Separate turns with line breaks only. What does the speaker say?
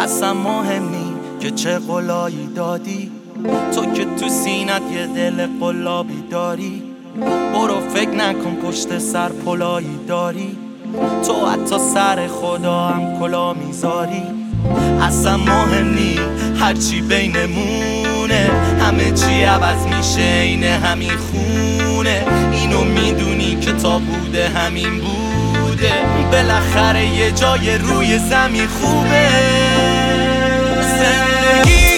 اصلا مهم نی که چه قولایی دادی، تو که تو سینت یه دل قلابی داری. برو فکر نکن پشت سر پلایی داری، تو حتی سر خدا هم کلا میذاری. اصلا مهم نی هرچی بینمونه، همه چی عوض میشه این همین خونه. اینو میدونی که تا بوده همین بوده، بالاخره یه جای روی زمین خوبه. زندگی